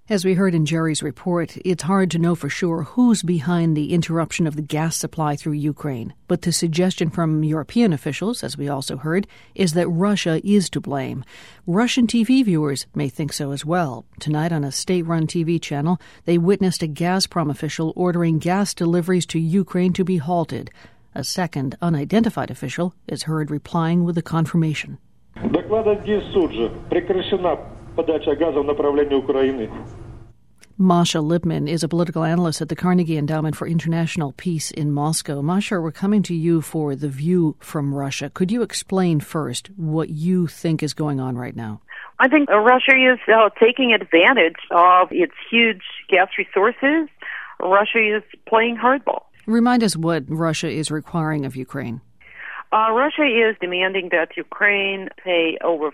As we heard in Jerry's report, it's hard to know for sure who's behind the interruption of the gas supply through Ukraine. But the suggestion from European officials, as we also heard, is that Russia is to blame. Russian TV viewers may think so as well. Tonight on a state-run TV channel, they witnessed a Gazprom official ordering gas deliveries to Ukraine to be halted. A second, unidentified official is heard replying with a confirmation. Masha Lipman is a political analyst at the Carnegie Endowment for International Peace in Moscow. Masha, we're coming to you for the view from Russia. Could you explain first what you think is going on right now? I think Russia is taking advantage of its huge gas resources. Russia is playing hardball. Remind us what Russia is requiring of Ukraine. Russia is demanding that Ukraine pay over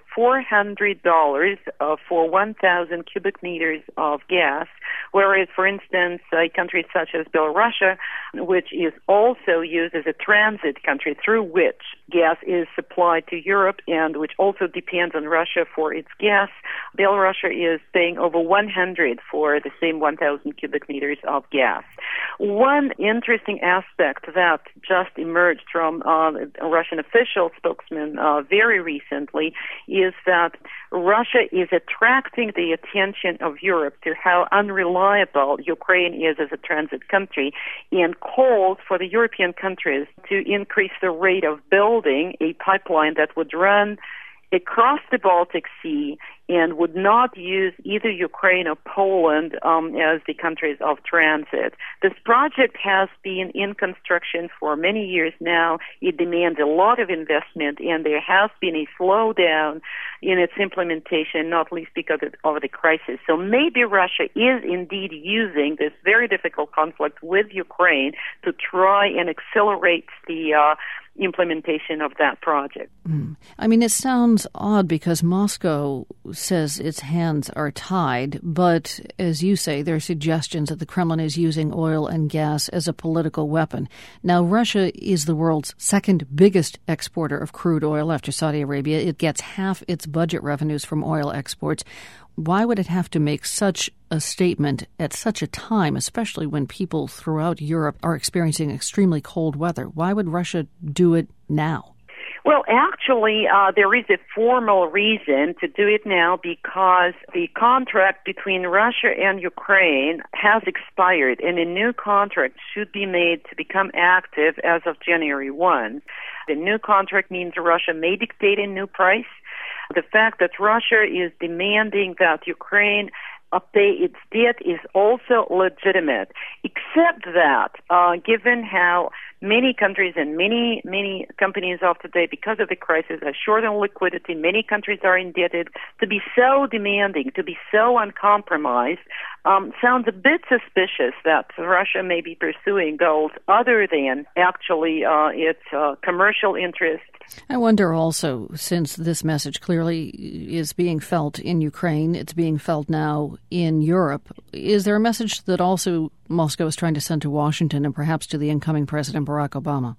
$400 for 1,000 cubic meters of gas, whereas, for instance, a country such as Belarus, which is also used as a transit country through which gas is supplied to Europe and which also depends on Russia for its gas, Belarus is paying over 100 for the same 1,000 cubic meters of gas. One interesting aspect that just emerged from a Russian official spokesman very recently is that Russia is attracting the attention of Europe to how unreliable Ukraine is as a transit country and calls for the European countries to increase the rate of building a pipeline that would run across the Baltic Sea and would not use either Ukraine or Poland as the countries of transit. This project has been in construction for many years now. It demands a lot of investment, and there has been a slowdown in its implementation, not least because of the crisis. So maybe Russia is indeed using this very difficult conflict with Ukraine to try and accelerate the implementation of that project. I mean, it sounds odd because Moscow says its hands are tied, but as you say, there are suggestions that the Kremlin is using oil and gas as a political weapon. Now, Russia is the world's second biggest exporter of crude oil after Saudi Arabia. It gets half its budget revenues from oil exports. Why would it have to make such a statement at such a time, especially when people throughout Europe are experiencing extremely cold weather? Why would Russia do it now? Well, actually, there is a formal reason to do it now because the contract between Russia and Ukraine has expired, and a new contract should be made to become active as of January 1. The new contract means Russia may dictate a new price. The fact that Russia is demanding that Ukraine pay its debt is also legitimate, except that given how many countries and many companies of today, because of the crisis, are short on liquidity, many countries are indebted, to be so demanding, to be so uncompromised, sounds a bit suspicious that Russia may be pursuing goals other than actually its commercial interests. I wonder also, since this message clearly is being felt in Ukraine, it's being felt now in Europe, is there a message that also Moscow is trying to send to Washington and perhaps to the incoming President Barack Obama?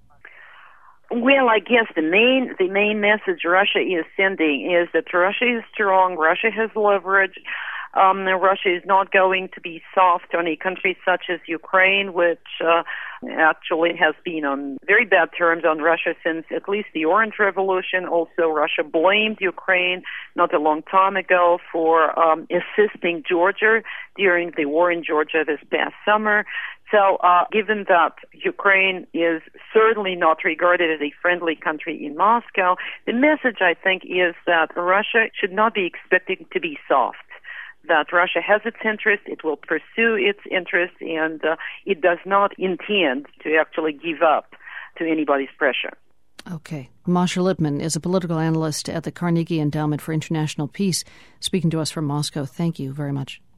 Well, I guess the main message Russia is sending is that Russia is strong, Russia has leverage. Russia is not going to be soft on a country such as Ukraine, which actually has been on very bad terms on Russia since at least the Orange Revolution. Also, Russia blamed Ukraine not a long time ago for assisting Georgia during the war in Georgia this past summer. So given that Ukraine is certainly not regarded as a friendly country in Moscow, the message, I think, is that Russia should not be expected to be soft. That Russia has its interest, it will pursue its interest, and it does not intend to actually give up to anybody's pressure. Okay. Masha Lipman is a political analyst at the Carnegie Endowment for International Peace, speaking to us from Moscow. Thank you very much.